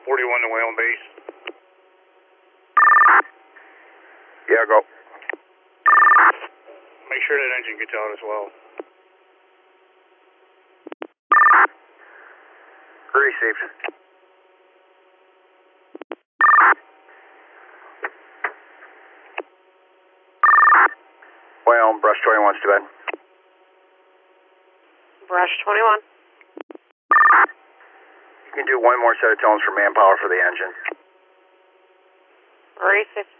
41 to Whalen Base. Yeah, go. Make sure that engine gets out as well. Received. Well, brush 21's to bed. Brush 21. You can do one more set of tones for manpower for the engine. Received.